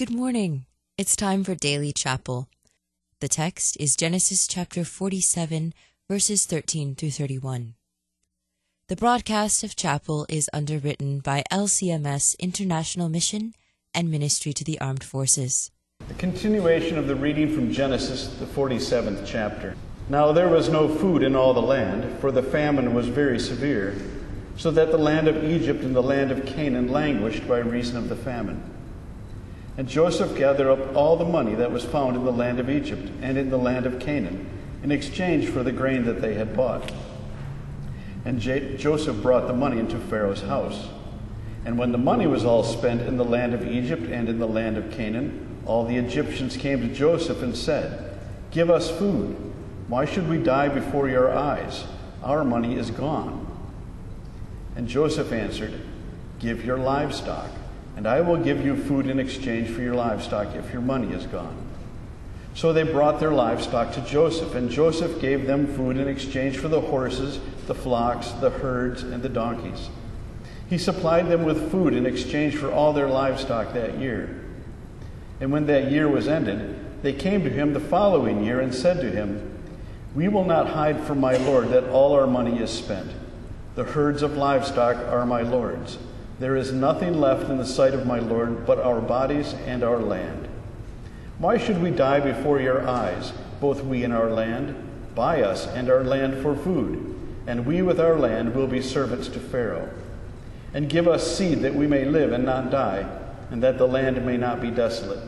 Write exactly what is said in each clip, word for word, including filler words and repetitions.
Good morning. It's time for Daily Chapel. The text is Genesis chapter forty-seven, verses thirteen through thirty-one. The broadcast of Chapel is underwritten by L C M S International Mission and Ministry to the Armed Forces. The continuation of the reading from Genesis, the forty-seventh chapter. Now there was no food in all the land, for the famine was very severe, so that the land of Egypt and the land of Canaan languished by reason of the famine. And Joseph gathered up all the money that was found in the land of Egypt and in the land of Canaan, in exchange for the grain that they had bought. And J- Joseph brought the money into Pharaoh's house. And when the money was all spent in the land of Egypt and in the land of Canaan, all the Egyptians came to Joseph and said, "Give us food. Why should we die before your eyes? Our money is gone." And Joseph answered, "Give your livestock, and I will give you food in exchange for your livestock if your money is gone." So they brought their livestock to Joseph, and Joseph gave them food in exchange for the horses, the flocks, the herds, and the donkeys. He supplied them with food in exchange for all their livestock that year. And when that year was ended, they came to him the following year and said to him, "We will not hide from my lord that all our money is spent. The herds of livestock are my lord's. There is nothing left in the sight of my lord but our bodies and our land. Why should we die before your eyes, both we and our land? Buy us and our land for food, and we with our land will be servants to Pharaoh. And give us seed that we may live and not die, and that the land may not be desolate."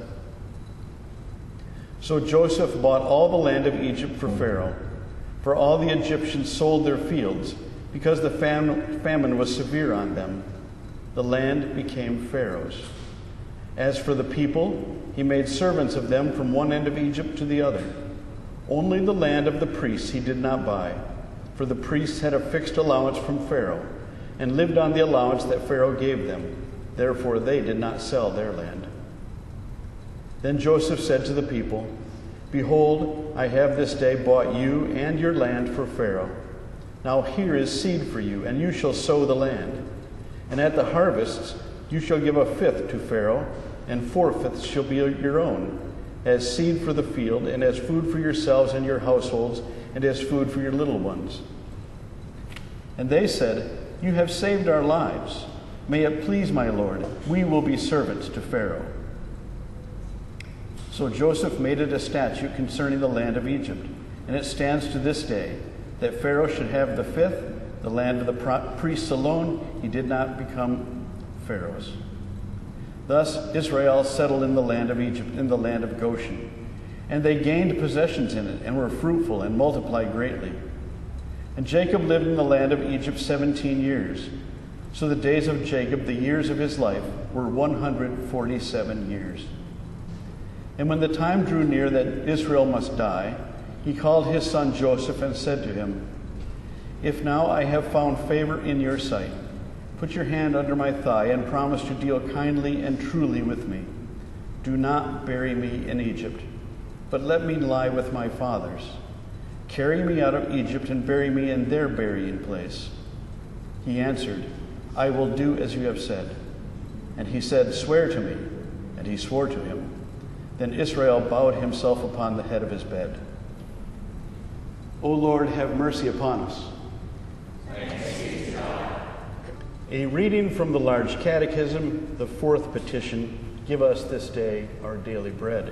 So Joseph bought all the land of Egypt for Pharaoh, for all the Egyptians sold their fields, because the fam- famine was severe on them. The land became Pharaoh's. As for the people, he made servants of them from one end of Egypt to the other. Only the land of the priests he did not buy, for the priests had a fixed allowance from Pharaoh, and lived on the allowance that Pharaoh gave them. Therefore they did not sell their land. Then Joseph said to the people, "Behold, I have this day bought you and your land for Pharaoh. Now here is seed for you, and you shall sow the land. And at the harvests you shall give a fifth to Pharaoh, and four fifths shall be your own, as seed for the field, and as food for yourselves and your households, and as food for your little ones." And they said, "You have saved our lives. May it please my lord, we will be servants to Pharaoh." So Joseph made it a statute concerning the land of Egypt, and it stands to this day, that Pharaoh should have the fifth, the land of the priests alone. He did not become Pharaoh's. Thus Israel settled in the land of Egypt, in the land of Goshen. And they gained possessions in it, and were fruitful, and multiplied greatly. And Jacob lived in the land of Egypt seventeen years. So the days of Jacob, the years of his life, were one hundred forty-seven years. And when the time drew near that Israel must die, he called his son Joseph and said to him, "If now I have found favor in your sight, put your hand under my thigh and promise to deal kindly and truly with me. Do not bury me in Egypt, but let me lie with my fathers. Carry me out of Egypt and bury me in their burying place." He answered, "I will do as you have said." And he said, "Swear to me." And he swore to him. Then Israel bowed himself upon the head of his bed. O Lord, have mercy upon us. Thanks be to God. A reading from the Large Catechism, the fourth petition, "Give us this day our daily bread."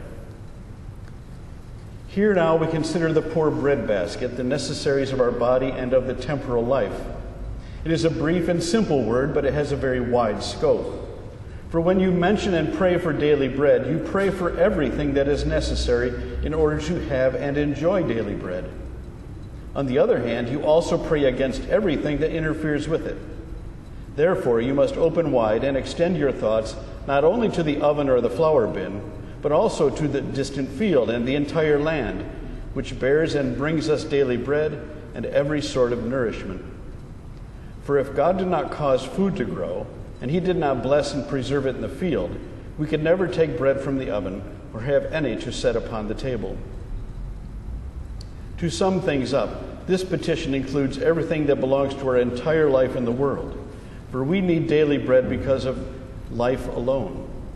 Here now we consider the poor bread basket, the necessaries of our body and of the temporal life. It is a brief and simple word, but it has a very wide scope. For when you mention and pray for daily bread, you pray for everything that is necessary in order to have and enjoy daily bread. On the other hand, you also pray against everything that interferes with it. Therefore, you must open wide and extend your thoughts not only to the oven or the flour bin, but also to the distant field and the entire land, which bears and brings us daily bread and every sort of nourishment. For if God did not cause food to grow, and he did not bless and preserve it in the field, we could never take bread from the oven or have any to set upon the table. To sum things up, this petition includes everything that belongs to our entire life in the world, for we need daily bread because of life alone.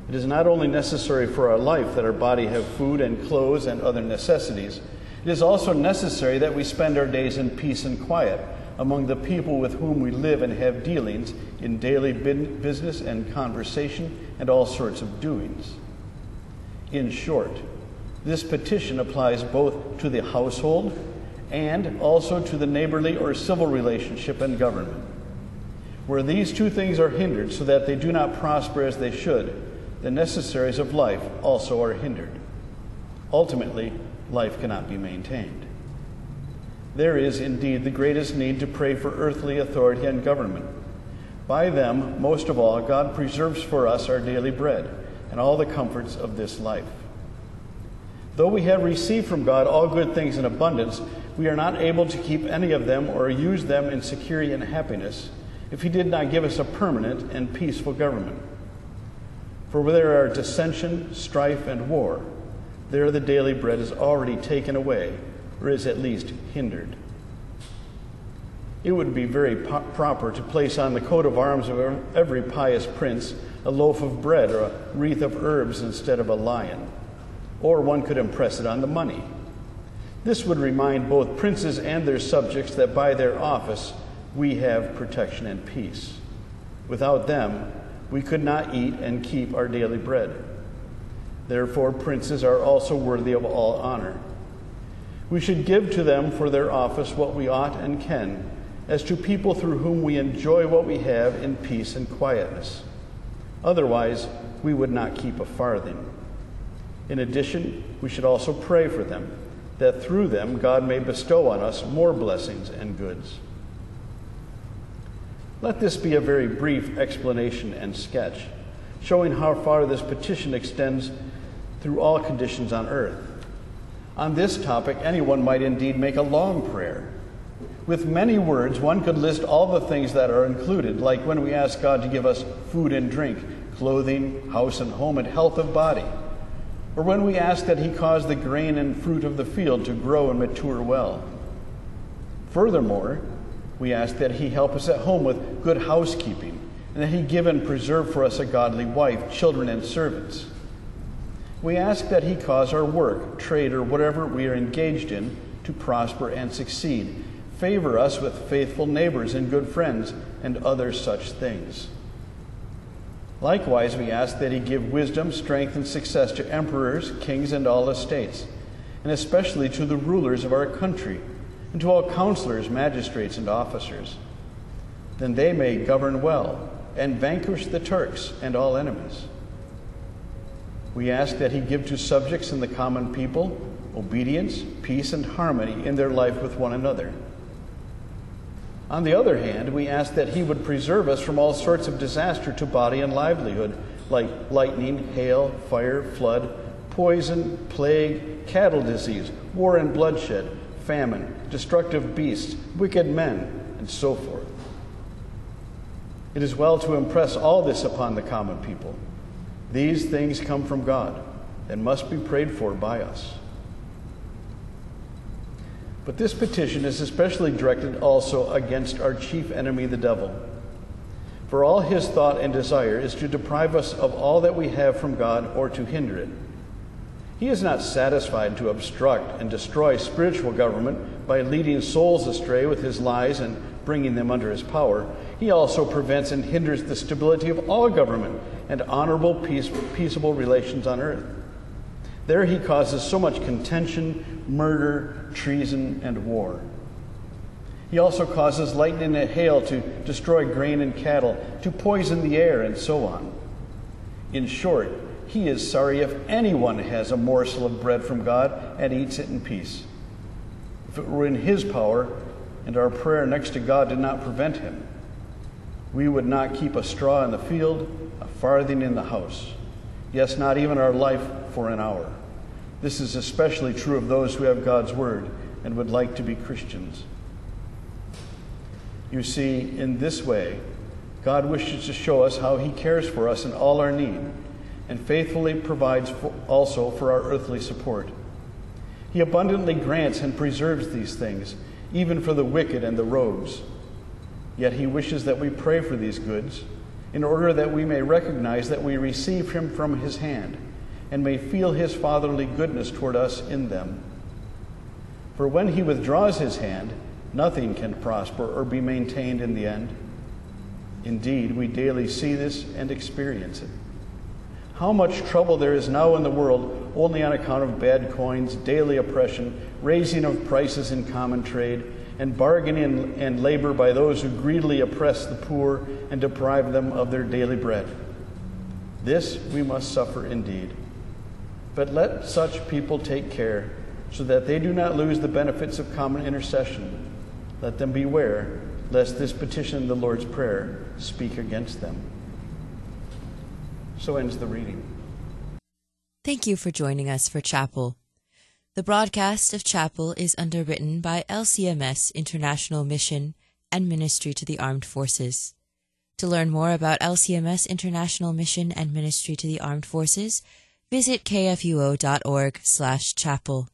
It is not only necessary for our life that our body have food and clothes and other necessities, it is also necessary that we spend our days in peace and quiet among the people with whom we live and have dealings in daily business and conversation and all sorts of doings. In short, this petition applies both to the household and also to the neighborly or civil relationship and government. Where these two things are hindered so that they do not prosper as they should, the necessaries of life also are hindered. Ultimately, life cannot be maintained. There is indeed the greatest need to pray for earthly authority and government. By them, most of all, God preserves for us our daily bread and all the comforts of this life. Though we have received from God all good things in abundance, we are not able to keep any of them or use them in security and happiness if He did not give us a permanent and peaceful government. For where there are dissension, strife, and war, there the daily bread is already taken away, or is at least hindered. It would be very po- proper to place on the coat of arms of every pious prince a loaf of bread or a wreath of herbs instead of a lion, or one could impress it on the money. This would remind both princes and their subjects that by their office we have protection and peace. Without them, we could not eat and keep our daily bread. Therefore, princes are also worthy of all honor. We should give to them for their office what we ought and can, as to people through whom we enjoy what we have in peace and quietness. Otherwise, we would not keep a farthing. In addition, we should also pray for them, that through them God may bestow on us more blessings and goods. Let this be a very brief explanation and sketch, showing how far this petition extends through all conditions on earth. On this topic, anyone might indeed make a long prayer. With many words, one could list all the things that are included, like when we ask God to give us food and drink, clothing, house and home, and health of body, or when we ask that He cause the grain and fruit of the field to grow and mature well. Furthermore, we ask that He help us at home with good housekeeping, and that He give and preserve for us a godly wife, children, and servants. We ask that He cause our work, trade, or whatever we are engaged in to prosper and succeed, favor us with faithful neighbors and good friends, and other such things. Likewise, we ask that He give wisdom, strength, and success to emperors, kings, and all estates, and especially to the rulers of our country, and to all counselors, magistrates, and officers. Then they may govern well and vanquish the Turks and all enemies. We ask that He give to subjects and the common people obedience, peace, and harmony in their life with one another. On the other hand, we ask that He would preserve us from all sorts of disaster to body and livelihood, like lightning, hail, fire, flood, poison, plague, cattle disease, war and bloodshed, famine, destructive beasts, wicked men, and so forth. It is well to impress all this upon the common people. These things come from God and must be prayed for by us. But this petition is especially directed also against our chief enemy, the devil. For all his thought and desire is to deprive us of all that we have from God or to hinder it. He is not satisfied to obstruct and destroy spiritual government by leading souls astray with his lies and bringing them under his power. He also prevents and hinders the stability of all government and honorable, peace, peaceable relations on earth. There he causes so much contention, murder, treason, and war. He also causes lightning and hail to destroy grain and cattle, to poison the air, and so on. In short, he is sorry if anyone has a morsel of bread from God and eats it in peace. If it were in his power, and our prayer next to God did not prevent him, we would not keep a straw in the field, a farthing in the house. Yes, not even our life for an hour. This is especially true of those who have God's word and would like to be Christians. You see, in this way, God wishes to show us how he cares for us in all our need and faithfully provides for also for our earthly support. He abundantly grants and preserves these things, even for the wicked and the rogues. Yet he wishes that we pray for these goods in order that we may recognize that we receive him from his hand, and may feel his fatherly goodness toward us in them. For when he withdraws his hand, nothing can prosper or be maintained in the end. Indeed, we daily see this and experience it. How much trouble there is now in the world only on account of bad coins, daily oppression, raising of prices in common trade, and bargaining and labor by those who greedily oppress the poor and deprive them of their daily bread. This we must suffer indeed. But let such people take care, so that they do not lose the benefits of common intercession. Let them beware, lest this petition, the Lord's Prayer, speak against them. So ends the reading. Thank you for joining us for Chapel. The broadcast of Chapel is underwritten by L C M S International Mission and Ministry to the Armed Forces. To learn more about L C M S International Mission and Ministry to the Armed Forces, visit kfuo dot org slash chapel.